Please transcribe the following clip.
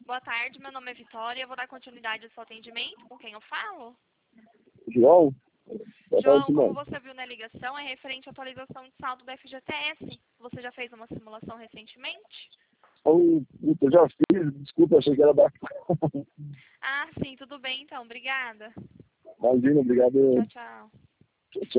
Boa tarde, meu nome é Vitória. Eu vou dar continuidade ao seu atendimento. Com quem eu falo? João? João, como você viu na ligação, é referente à atualização de saldo da FGTS. Você já fez uma simulação recentemente? Eu já fiz, desculpa, achei que era bacana. Ah, sim, tudo bem então. Obrigada. Imagina, obrigado. Tchau, tchau. Tchau.